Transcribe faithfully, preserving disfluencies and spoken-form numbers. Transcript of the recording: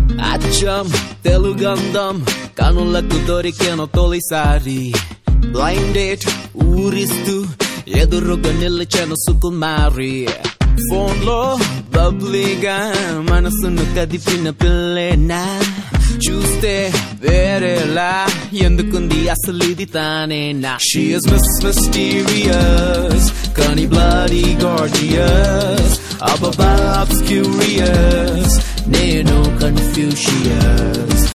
అచ్చం తెలుగంధం కనులకు దొరికెను తొలిసారి బ్లైండ్ డేట్ ఊరిస్తూ ఎదురుగా నిలిచెను సుకుమారి ఫోన్ లో బబ్లీగా మనసును కదిపిన పిల్లేనా చూస్తే వేరేలా ఎందుకుంది అసలు ఇది తానేనా She is Miss Mysterious కానీ bloody gorgeous above obscurious నేను Confucius